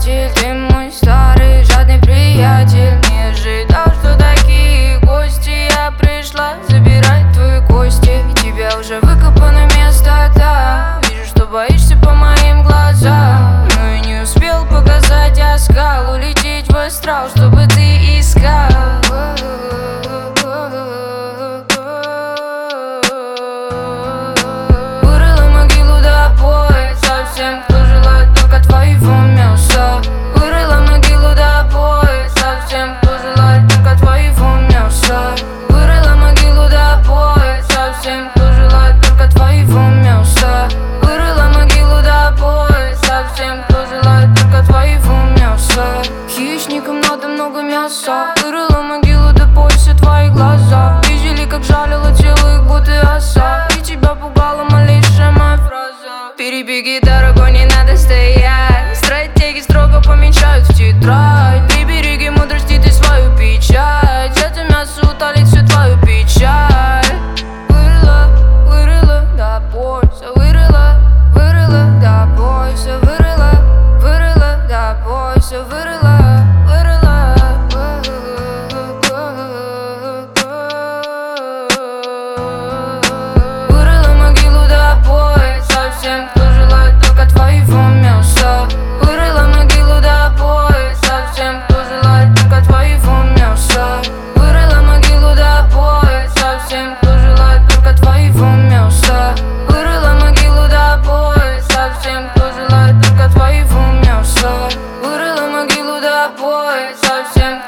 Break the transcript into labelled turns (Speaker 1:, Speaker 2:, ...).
Speaker 1: предатель, ты мой старый жадный приятель. Не ожидал, что такие гости. Я пришла забирать твои кости, и тебя уже выкопано место там. Вижу, что боишься по моим глазам, но и не успел показать оскал. Улететь в астрал, чтобы ты искал. Вырыла могилу до поя совсем, кто желает только твоего мяса. Вырыла могилу до поя совсем, кто желает только твоего мяса. Вырыла могилу до поя совсем, кто желает только твоего мяса. Вырыла могилу до поя совсем, кто желает только твоего мяса. Хищникам надо много мяса. Вырыла могилу до пояса, твои глаза видели, как жалила тело их, будто оса. И тебя пугала малейшая моя фраза. Перебеги дорогу, не надо стоять. Стратеги строго помечают в тетрадь. Прибереги мудрости ты свою печать. Это мясо утолит всю твою печаль. Вырыла до пояса. Вырыла до пояса. Вырыла до пояса. Вырыла. Вырыла могилу до пояса совсем, кто желает только твоего мяса. Вырыла могилу до пояса совсем, кто желает только твоего мяса. Вырыла могилу до пояса совсем, кто желает только твоего мяса. Вырыла могилу до пояса совсем, кто желает только твоего мяса. Вырыла могилу до пояса совсем.